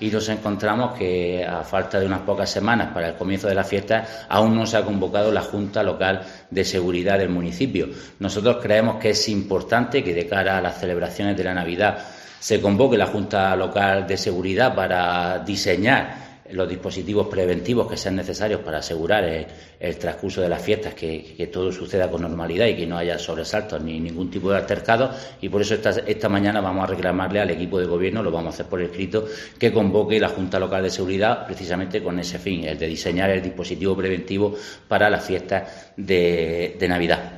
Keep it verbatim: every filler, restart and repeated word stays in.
y nos encontramos que a falta de unas pocas semanas para el comienzo de la fiesta aún no se ha convocado la Junta Local de Seguridad del municipio. Nosotros creemos que es importante que de cara a las celebraciones de la Navidad se convoque la Junta Local de Seguridad para diseñar los dispositivos preventivos que sean necesarios para asegurar el, el transcurso de las fiestas, que, que todo suceda con normalidad y que no haya sobresaltos ni ningún tipo de altercado, y por eso esta, esta mañana vamos a reclamarle al equipo de gobierno, lo vamos a hacer por escrito, que convoque la Junta Local de Seguridad precisamente con ese fin, el de diseñar el dispositivo preventivo para las fiestas de, de Navidad.